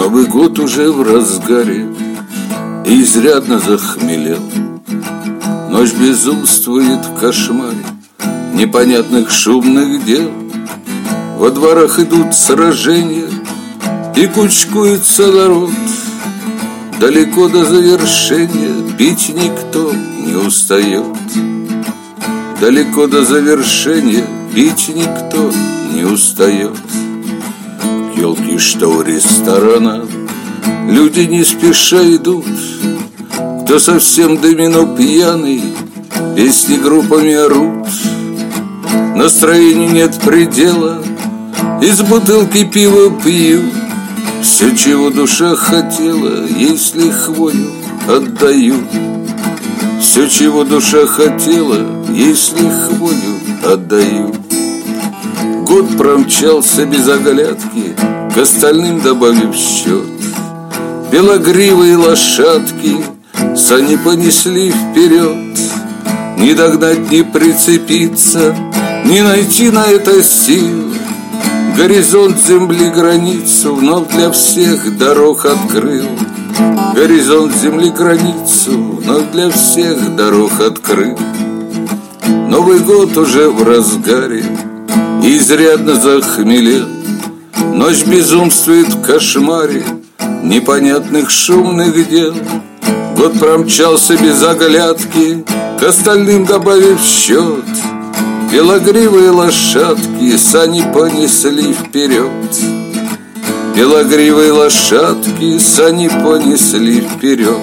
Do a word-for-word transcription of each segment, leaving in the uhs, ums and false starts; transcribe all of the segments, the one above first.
Новый год уже в разгаре, и изрядно захмелел. Ночь безумствует в кошмаре непонятных шумных дел. Во дворах идут сражения, и кучкуется народ. Далеко до завершения пить никто не устает. Далеко до завершения пить никто не устает. Елки, что у ресторана, люди не спеша идут. Кто совсем домино пьяный, песни группами орут. Настроению нет предела, из бутылки пива пьют. Все, чего душа хотела, если хвою отдают. Все, чего душа хотела, если хвою отдают. Год промчался без оглядки, к остальным добавив счет. Белогривые лошадки сани понесли вперед. Не догнать, не прицепиться, не найти на это сил. Горизонт земли границу вновь для всех дорог открыл. Горизонт земли границу вновь для всех дорог открыл. Новый год уже в разгаре, и изрядно захмелел. Ночь безумствует в кошмаре непонятных шумных дел. Год промчался без оглядки, к остальным добавив счет. Белогривые лошадки сани понесли вперед. Белогривые лошадки сани понесли вперед.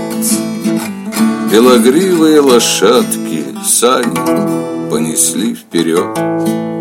Белогривые лошадки сани понесли вперед.